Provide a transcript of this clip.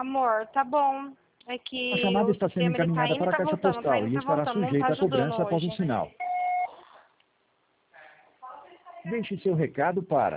Amor, tá bom. É A que chamada o está sendo sistema ele tá encaminhada indo e para a tá caixa voltando, tá postal indo e e tá estará voltando, não tá sujeita a ajudando cobrança após o hoje. sinal. Deixe seu recado para